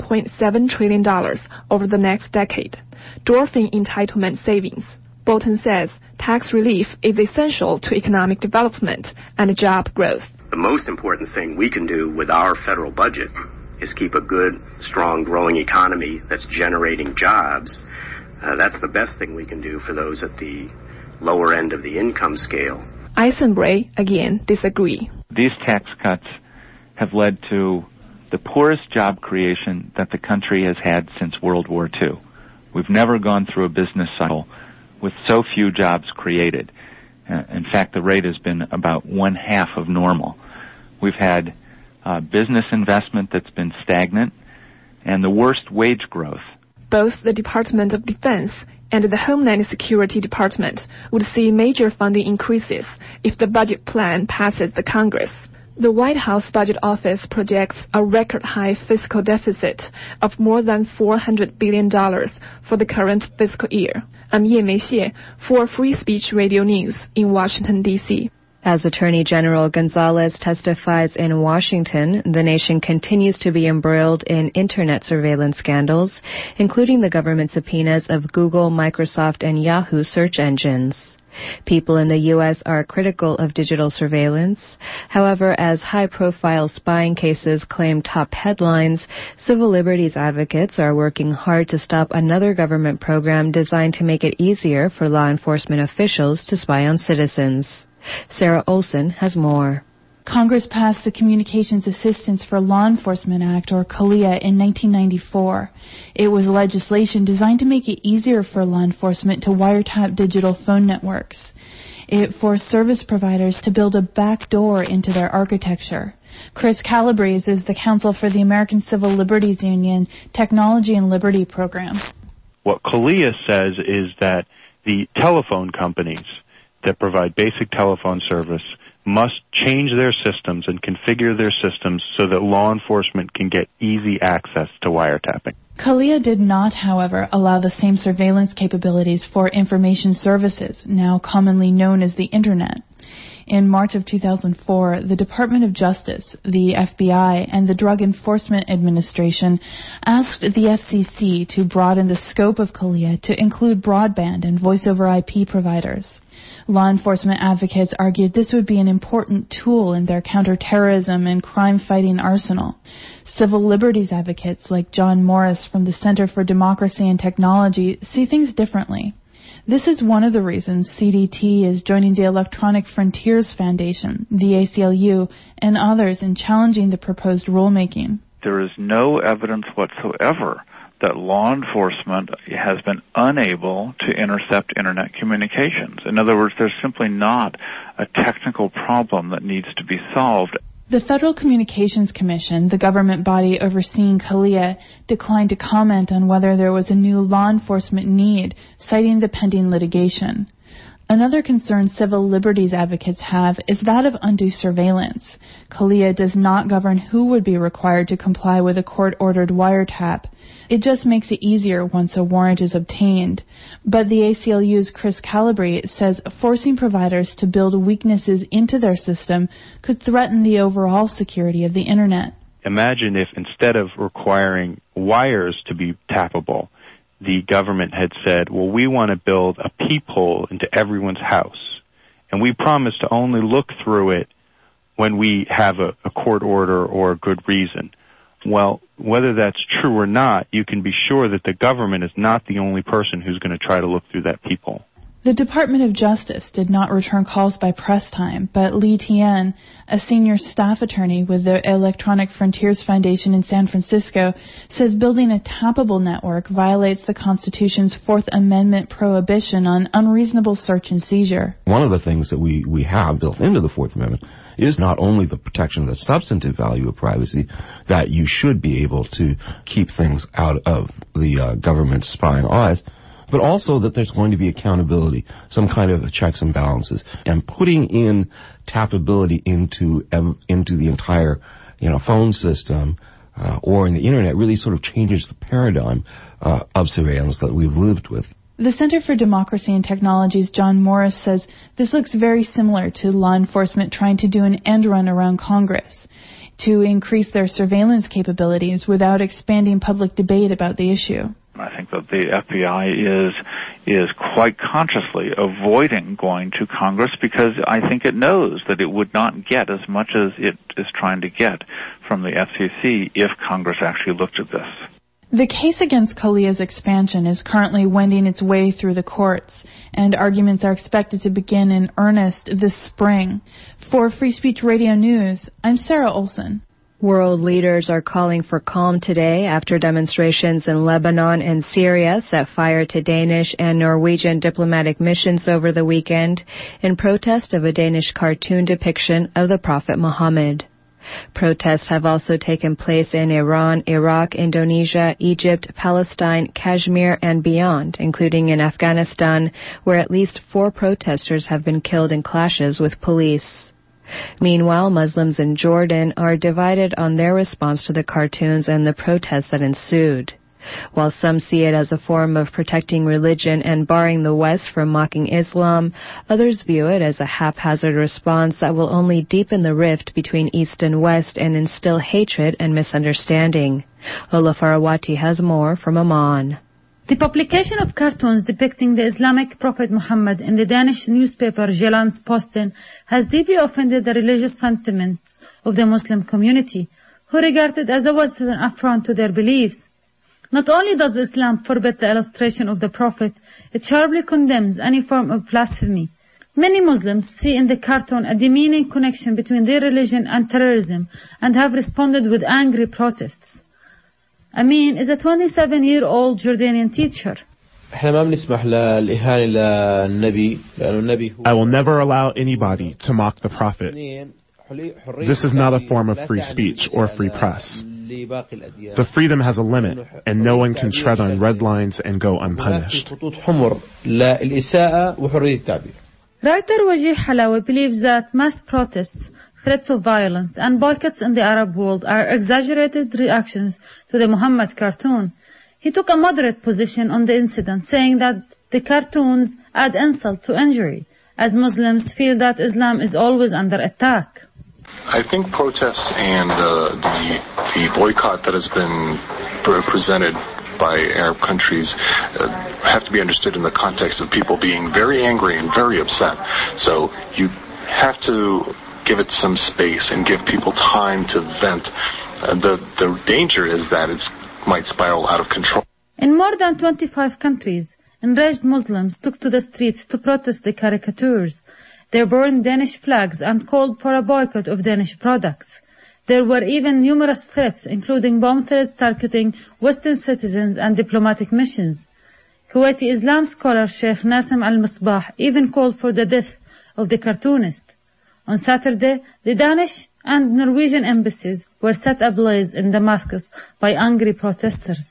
$1.7 trillion over the next decade, dwarfing entitlement savings. Bolton says tax relief is essential to economic development and job growth. The most important thing we can do with our federal budget is keep a good, strong, growing economy that's generating jobs. That's the best thing we can do for those at the lower end of the income scale. Eisenbray, again, disagree. These tax cuts have led to the poorest job creation that the country has had since World War II. We've never gone through a business cycle with so few jobs created. In fact, the rate has been about 1/2 of normal. We've had business investment that's been stagnant and the worst wage growth. Both the Department of Defense and the Homeland Security Department would see major funding increases if the budget plan passes the Congress. The White House Budget Office projects a record-high fiscal deficit of more than $400 billion for the current fiscal year. I'm Ye Mei Xie for Free Speech Radio News in Washington, D.C. As Attorney General Gonzalez testifies in Washington, the nation continues to be embroiled in Internet surveillance scandals, including the government subpoenas of Google, Microsoft, and Yahoo search engines. People in the U.S. are critical of digital surveillance. However, as high-profile spying cases claim top headlines, civil liberties advocates are working hard to stop another government program designed to make it easier for law enforcement officials to spy on citizens. Sarah Olson has more. Congress passed the Communications Assistance for Law Enforcement Act, or CALEA, in 1994. It was legislation designed to make it easier for law enforcement to wiretap digital phone networks. It forced service providers to build a back door into their architecture. Chris Calabrese is the counsel for the American Civil Liberties Union Technology and Liberty Program. What CALEA says is that the telephone companies that provide basic telephone service must change their systems and configure their systems so that law enforcement can get easy access to wiretapping. CALEA did not, however, allow the same surveillance capabilities for information services, now commonly known as the Internet. In March of 2004, the Department of Justice, the FBI, and the Drug Enforcement Administration asked the FCC to broaden the scope of CALEA to include broadband and voice-over IP providers. Law enforcement advocates argued this would be an important tool in their counterterrorism and crime-fighting arsenal. Civil liberties advocates like John Morris from the Center for Democracy and Technology see things differently. This is one of the reasons CDT is joining the Electronic Frontiers Foundation, the ACLU, and others in challenging the proposed rulemaking. There is no evidence whatsoever that law enforcement has been unable to intercept Internet communications. In other words, there's simply not a technical problem that needs to be solved. The Federal Communications Commission, the government body overseeing CALEA, declined to comment on whether there was a new law enforcement need, citing the pending litigation. Another concern civil liberties advocates have is that of undue surveillance. CALEA does not govern who would be required to comply with a court-ordered wiretap. It just makes it easier once a warrant is obtained. But the ACLU's Chris Calabrese says forcing providers to build weaknesses into their system could threaten the overall security of the Internet. Imagine if instead of requiring wires to be tappable, the government had said, well, we want to build a peephole into everyone's house, and we promise to only look through it when we have a court order or a good reason. Well, whether that's true or not, you can be sure that the government is not the only person who's going to try to look through that peephole. The Department of Justice did not return calls by press time, but Lee Tien, a senior staff attorney with the Electronic Frontiers Foundation in San Francisco, says building a tappable network violates the Constitution's Fourth Amendment prohibition on unreasonable search and seizure. One of the things that we have built into the Fourth Amendment is not only the protection of the substantive value of privacy, that you should be able to keep things out of the government's spying eyes, but also that there's going to be accountability, some kind of checks and balances. And putting in tappability into the entire, phone system or in the Internet really sort of changes the paradigm of surveillance that we've lived with. The Center for Democracy and Technology's John Morris says this looks very similar to law enforcement trying to do an end run around Congress to increase their surveillance capabilities without expanding public debate about the issue. I think that the FBI is quite consciously avoiding going to Congress because I think it knows that it would not get as much as it is trying to get from the FCC if Congress actually looked at this. The case against CALEA's expansion is currently wending its way through the courts, and arguments are expected to begin in earnest this spring. For Free Speech Radio News, I'm Sarah Olson. World leaders are calling for calm today after demonstrations in Lebanon and Syria set fire to Danish and Norwegian diplomatic missions over the weekend in protest of a Danish cartoon depiction of the Prophet Muhammad. Protests have also taken place in Iran, Iraq, Indonesia, Egypt, Palestine, Kashmir, and beyond, including in Afghanistan, where at least 4 protesters have been killed in clashes with police. Meanwhile, Muslims in Jordan are divided on their response to the cartoons and the protests that ensued. While some see it as a form of protecting religion and barring the West from mocking Islam, others view it as a haphazard response that will only deepen the rift between East and West and instill hatred and misunderstanding. Ola Farawati has more from Amman. The publication of cartoons depicting the Islamic Prophet Muhammad in the Danish newspaper Jyllands-Posten has deeply offended the religious sentiments of the Muslim community, who regard it as a Western affront to their beliefs. Not only does Islam forbid the illustration of the Prophet, it sharply condemns any form of blasphemy, Many Muslims see in the cartoon a demeaning connection between their religion and terrorism and have responded with angry protests. Amin is a 27-year-old Jordanian teacher. I will never allow anybody to mock the Prophet. This is not a form of free speech or free press. The freedom has a limit, and no one can tread on red lines and go unpunished. Writer Wajih Halawi believes that mass protests, threats of violence, and boycotts in the Arab world are exaggerated reactions to the Muhammad cartoon. He took a moderate position on the incident, saying that the cartoons add insult to injury, as Muslims feel that Islam is always under attack. I think protests and the boycott that has been presented by Arab countries have to be understood in the context of people being very angry and very upset. So you have to give it some space and give people time to vent. The danger is that it might spiral out of control. In more than 25 countries, enraged Muslims took to the streets to protest the caricatures. They burned Danish flags and called for a boycott of Danish products. There were even numerous threats, including bomb threats targeting Western citizens and diplomatic missions. Kuwaiti Islam scholar Sheikh Nasim al-Misbah even called for the death of the cartoonist. On Saturday, the Danish and Norwegian embassies were set ablaze in Damascus by angry protesters.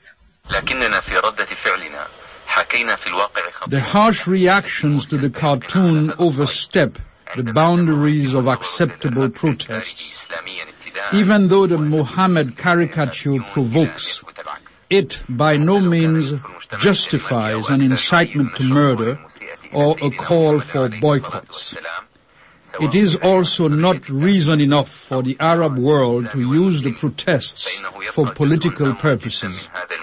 The harsh reactions to the cartoon overstep the boundaries of acceptable protests. Even though the Muhammad caricature provokes, it by no means justifies an incitement to murder or a call for boycotts. It is also not reason enough for the Arab world to use the protests for political purposes.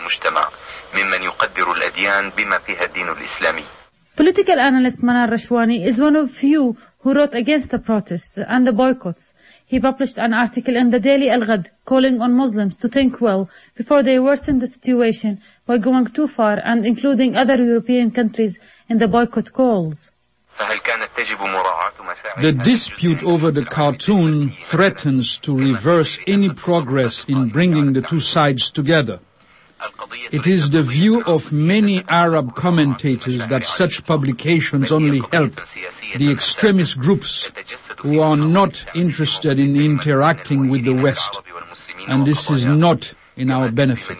Political analyst Manar Rashwani is one of few who wrote against the protests and the boycotts. He published an article in the Daily Al-Ghad calling on Muslims to think well before they worsen the situation by going too far and including other European countries in the boycott calls. The dispute over the cartoon threatens to reverse any progress in bringing the two sides together. It is the view of many Arab commentators that such publications only help the extremist groups who are not interested in interacting with the West, and this is not in our benefit.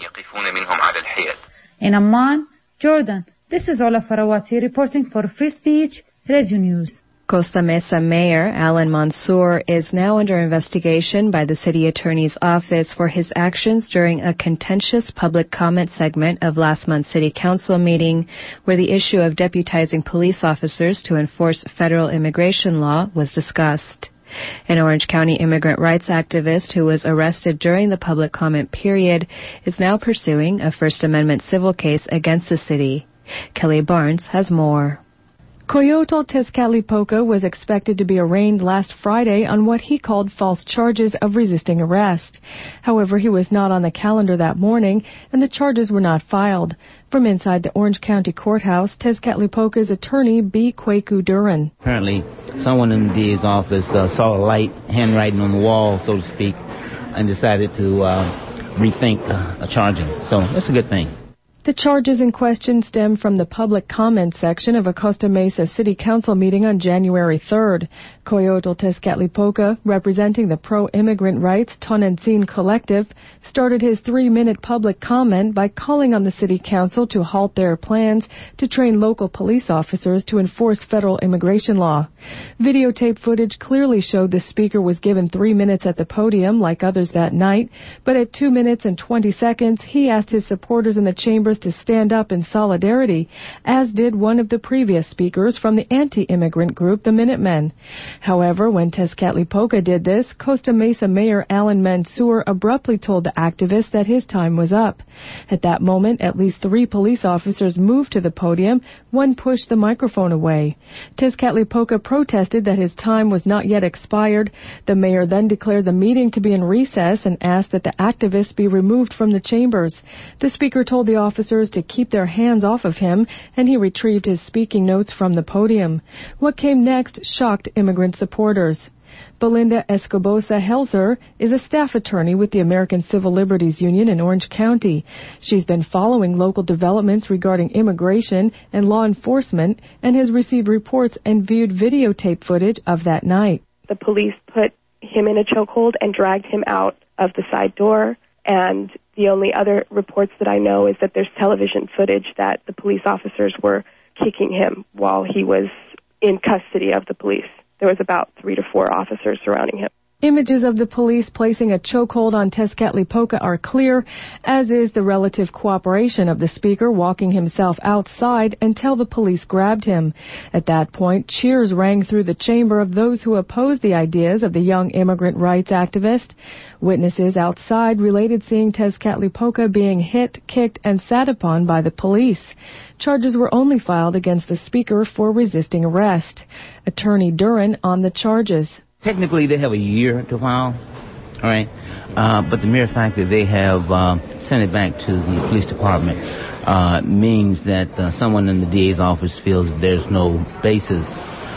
In Amman, Jordan, this is Ola Farawati reporting for Free Speech Radio News. Costa Mesa Mayor Alan Mansour is now under investigation by the city attorney's office for his actions during a contentious public comment segment of last month's city council meeting, where the issue of deputizing police officers to enforce federal immigration law was discussed. An Orange County immigrant rights activist who was arrested during the public comment period is now pursuing a First Amendment civil case against the city. Kelly Barnes has more. Coyotl Tezcatlipoca was expected to be arraigned last Friday on what he called false charges of resisting arrest. However, he was not on the calendar that morning, and the charges were not filed. From inside the Orange County Courthouse, Tezcatlipoca's attorney, B. Kwaku Duran. Apparently, someone in the DA's office saw a light handwriting on the wall, so to speak, and decided to rethink charging. So that's a good thing. The charges in question stem from the public comment section of a Costa Mesa City Council meeting on January 3rd. Coyotl Tezcatlipoca, representing the pro-immigrant rights Tonantzin Collective, started his 3-minute public comment by calling on the City Council to halt their plans to train local police officers to enforce federal immigration law. Videotape footage clearly showed the speaker was given 3 minutes at the podium like others that night, but at 2 minutes and 20 seconds, he asked his supporters in the chambers to stand up in solidarity, as did one of the previous speakers from the anti-immigrant group, the Minutemen. However, when Tezcatlipoca did this, Costa Mesa Mayor Alan Mansour abruptly told the activist that his time was up. At that moment, at least 3 police officers moved to the podium. One pushed the microphone away. Tezcatlipoca protested that his time was not yet expired. The mayor then declared the meeting to be in recess and asked that the activists be removed from the chambers. The speaker told the officers officers to keep their hands off of him, and he retrieved his speaking notes from the podium. What came next shocked immigrant supporters. Belinda Escobosa Helzer is a staff attorney with the American Civil Liberties Union in Orange County. She's been following local developments regarding immigration and law enforcement and has received reports and viewed videotape footage of that night. The police put him in a chokehold and dragged him out of the side door, and the only other reports that I know is that there's television footage that the police officers were kicking him while he was in custody of the police. There was about 3 to 4 officers surrounding him. Images of the police placing a chokehold on Tezcatlipoca are clear, as is the relative cooperation of the speaker walking himself outside until the police grabbed him. At that point, cheers rang through the chamber of those who opposed the ideas of the young immigrant rights activist. Witnesses outside related seeing Tezcatlipoca being hit, kicked, and sat upon by the police. Charges were only filed against the speaker for resisting arrest. Attorney Duran on the charges. Technically, they have a year to file, all right? But the mere fact that they have sent it back to the police department means that someone in the DA's office feels that there's no basis,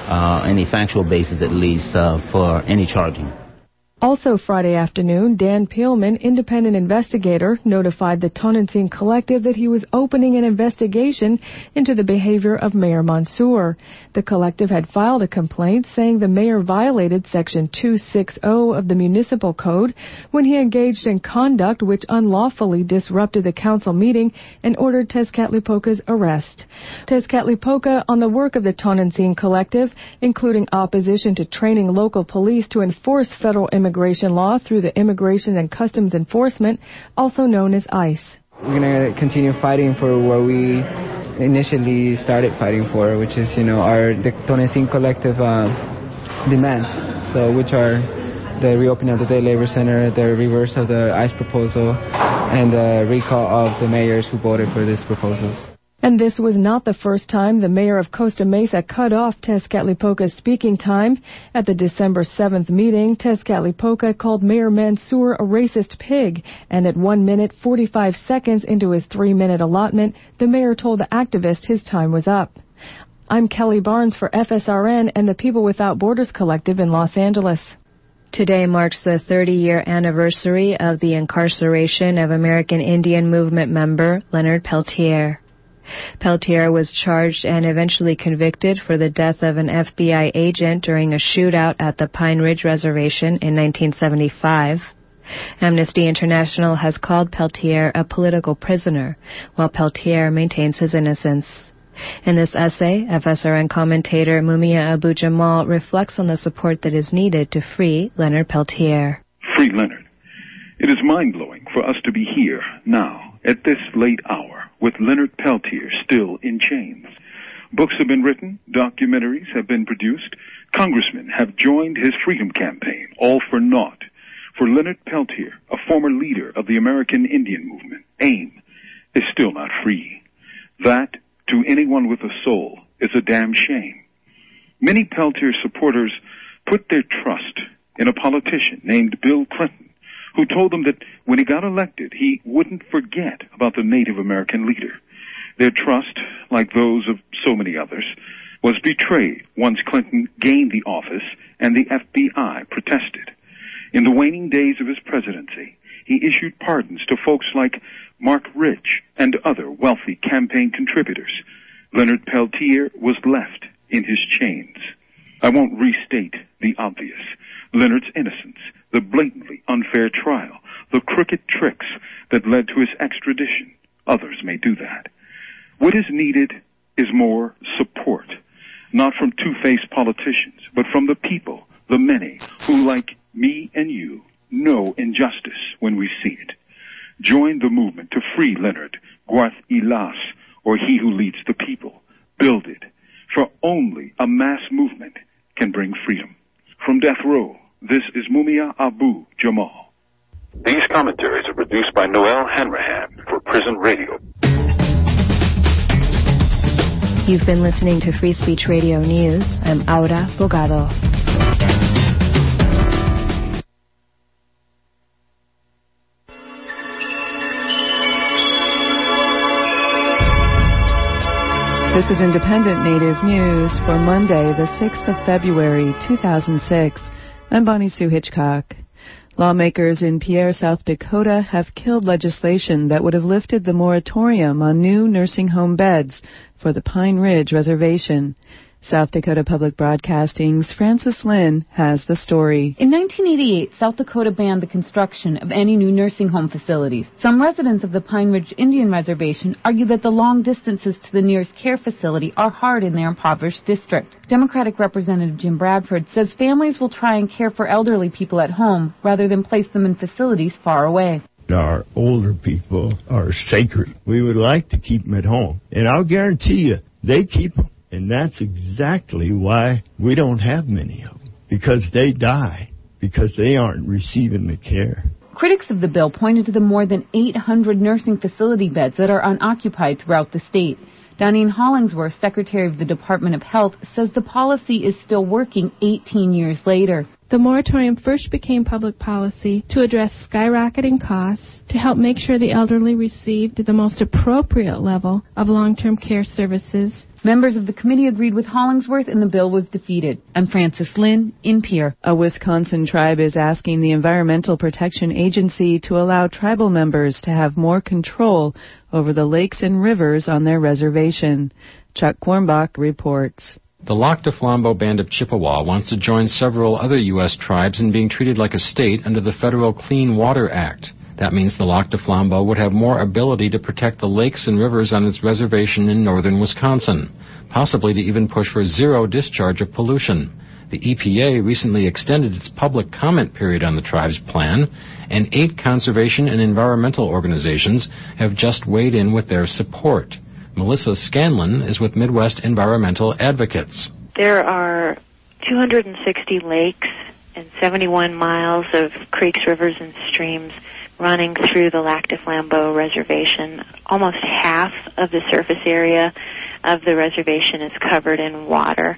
any factual basis at least, for any charging. Also Friday afternoon, Dan Peelman, independent investigator, notified the Tonantzin Collective that he was opening an investigation into the behavior of Mayor Mansour. The collective had filed a complaint saying the mayor violated Section 260 of the Municipal Code when he engaged in conduct which unlawfully disrupted the council meeting and ordered Tezcatlipoca's arrest. Tezcatlipoca, on the work of the Tonantzin Collective, including opposition to training local police to enforce federal immigration law through the Immigration and Customs Enforcement, also known as ICE. We're going to continue fighting for what we initially started fighting for, which is, the Tonantzin Collective demands, which are the reopening of the Day Labor Center, the reverse of the ICE proposal, and the recall of the mayors who voted for these proposals. And this was not the first time the mayor of Costa Mesa cut off Tezcatlipoca's speaking time. At the December 7th meeting, Tezcatlipoca called Mayor Mansour a racist pig, and at 1 minute 45 seconds into his 3-minute allotment, the mayor told the activist his time was up. I'm Kelly Barnes for FSRN and the People Without Borders Collective in Los Angeles. Today marks the 30-year anniversary of the incarceration of American Indian Movement member Leonard Peltier. Peltier was charged and eventually convicted for the death of an FBI agent during a shootout at the Pine Ridge Reservation in 1975. Amnesty International has called Peltier a political prisoner, while Peltier maintains his innocence. In this essay, FSRN commentator Mumia Abu-Jamal reflects on the support that is needed to free Leonard Peltier. Free Leonard. It is mind-blowing for us to be here now, at this late hour, with Leonard Peltier still in chains. Books have been written, documentaries have been produced, congressmen have joined his freedom campaign, all for naught. For Leonard Peltier, a former leader of the American Indian Movement, AIM, is still not free. That, to anyone with a soul, is a damn shame. Many Peltier supporters put their trust in a politician named Bill Clinton, who told them that when he got elected, he wouldn't forget about the Native American leader. Their trust, like those of so many others, was betrayed once Clinton gained the office and the FBI protested. In the waning days of his presidency, he issued pardons to folks like Mark Rich and other wealthy campaign contributors. Leonard Peltier was left in his chains. I won't restate the obvious. Leonard's innocence, the blatantly unfair trial, the crooked tricks that led to his extradition. Others may do that. What is needed is more support, not from two-faced politicians, but from the people, the many, who, like me and you, know injustice when we see it. Join the movement to free Leonard, Guarth Ilas, or he who leads the people. Build it, for only a mass movement can bring freedom. From death row, this is Mumia Abu-Jamal. These commentaries are produced by Noel Hanrahan for Prison Radio. You've been listening to Free Speech Radio News. I'm Aura Bogado. This is Independent Native News for Monday, the 6th of February, 2006. I'm Bonnie Sue Hitchcock. Lawmakers in Pierre, South Dakota have killed legislation that would have lifted the moratorium on new nursing home beds for the Pine Ridge Reservation. South Dakota Public Broadcasting's Francis Lynn has the story. In 1988, South Dakota banned the construction of any new nursing home facilities. Some residents of the Pine Ridge Indian Reservation argue that the long distances to the nearest care facility are hard in their impoverished district. Democratic Representative Jim Bradford says families will try and care for elderly people at home rather than place them in facilities far away. Our older people are sacred. We would like to keep them at home. And I'll guarantee you, they keep them. And that's exactly why we don't have many of them, because they die, because they aren't receiving the care. Critics of the bill pointed to the more than 800 nursing facility beds that are unoccupied throughout the state. Doneen Hollingsworth, Secretary of the Department of Health, says the policy is still working 18 years later. The moratorium first became public policy to address skyrocketing costs, to help make sure the elderly received the most appropriate level of long-term care services. Members of the committee agreed with Hollingsworth and the bill was defeated. I'm Francis Lynn in Pierre. A Wisconsin tribe is asking the Environmental Protection Agency to allow tribal members to have more control over the lakes and rivers on their reservation. Chuck Quirmbach reports. The Lac du Flambeau Band of Chippewa wants to join several other U.S. tribes in being treated like a state under the Federal Clean Water Act. That means the Lac du Flambeau would have more ability to protect the lakes and rivers on its reservation in northern Wisconsin, possibly to even push for zero discharge of pollution. The EPA recently extended its public comment period on the tribe's plan, and 8 conservation and environmental organizations have just weighed in with their support. Melissa Scanlon is with Midwest Environmental Advocates. There are 260 lakes and 71 miles of creeks, rivers, and streams running through the Lac du Flambeau Reservation. Almost half of the surface area of the reservation is covered in water.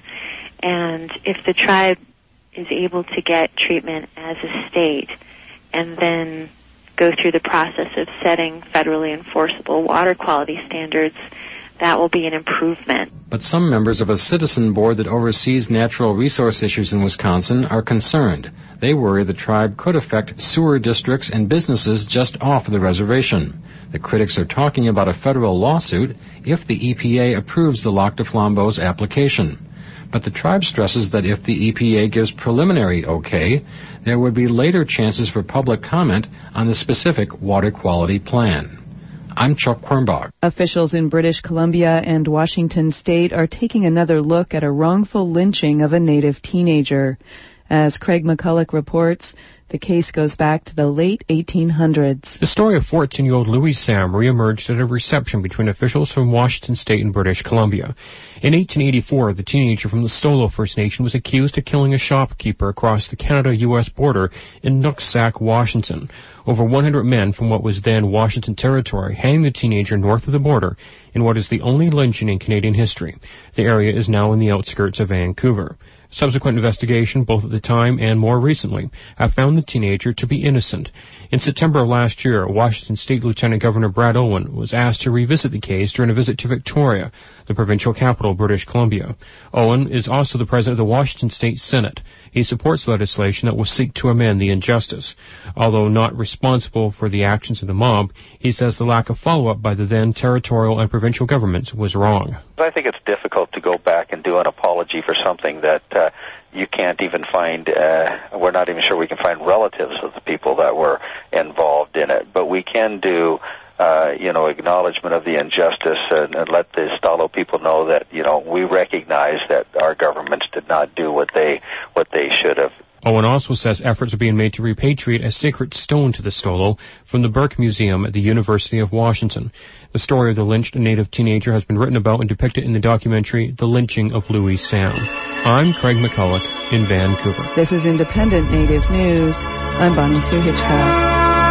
And if the tribe is able to get treatment as a state and then go through the process of setting federally enforceable water quality standards, that will be an improvement. But some members of a citizen board that oversees natural resource issues in Wisconsin are concerned. They worry the tribe could affect sewer districts and businesses just off the reservation. The critics are talking about a federal lawsuit if the EPA approves the Lac du Flambeau's application. But the tribe stresses that if the EPA gives preliminary okay, there would be later chances for public comment on the specific water quality plan. I'm Chuck Quirmbach. Officials in British Columbia and Washington State are taking another look at a wrongful lynching of a Native teenager. As Craig McCulloch reports, the case goes back to the late 1800s. The story of 14-year-old Louis Sam reemerged at a reception between officials from Washington State and British Columbia. In 1884, the teenager from the Stolo First Nation was accused of killing a shopkeeper across the Canada-U.S. border in Nooksack, Washington. Over 100 men from what was then Washington Territory hanged the teenager north of the border in what is the only lynching in Canadian history. The area is now in the outskirts of Vancouver. Subsequent investigation, both at the time and more recently, have found the teenager to be innocent. In September of last year, Washington State Lieutenant Governor Brad Owen was asked to revisit the case during a visit to Victoria, the provincial capital of British Columbia. Owen is also the president of the Washington State Senate. He supports legislation that will seek to amend the injustice. Although not responsible for the actions of the mob, he says the lack of follow-up by the then territorial and provincial governments was wrong. I think it's difficult to go back and do an apology for something that you can't even find, we're not even sure we can find relatives of the people that were involved in it. But we can do, acknowledgement of the injustice and let the Stalo people know that, we recognize that our governments did not do what they should have. Owen also says efforts are being made to repatriate a sacred stone to the Stolo from the Burke Museum at the University of Washington. The story of the lynched Native teenager has been written about and depicted in the documentary The Lynching of Louis Sam. I'm Craig McCulloch in Vancouver. This is Independent Native News. I'm Bonnie Sue Hitchcock.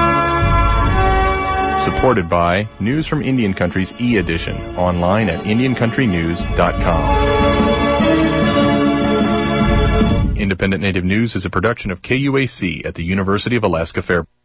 Supported by News from Indian Country's e-edition, online at IndianCountryNews.com. Independent Native News is a production of KUAC at the University of Alaska Fairbanks.